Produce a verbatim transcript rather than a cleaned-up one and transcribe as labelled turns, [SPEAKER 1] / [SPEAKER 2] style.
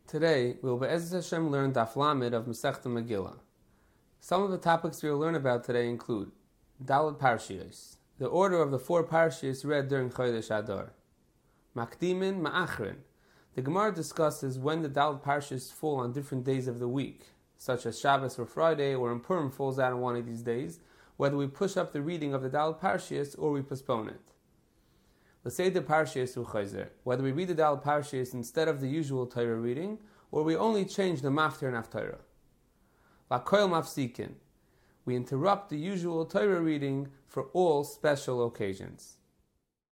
[SPEAKER 1] Today, we will Be'ezus Hashem learn Daf Lamed of Masechta Megillah. Some of the topics we will learn about today include Daled Parshiyos, the order of the four Parshiyos read during Chodesh Adar. Makdimin Ma'achrin, the Gemara discusses when the Daled Parshiyos fall on different days of the week, such as Shabbos or Friday, or in Purim falls out on one of these days, whether we push up the reading of the Daled Parshiyos or we postpone it. Let's say the Parshiyos U'Chayzer, whether we read the Daled Parshiyos instead of the usual Torah reading, or we only change the Maftir and Haftarah. La Koil Mafsikin, we interrupt the usual Torah reading for all special occasions.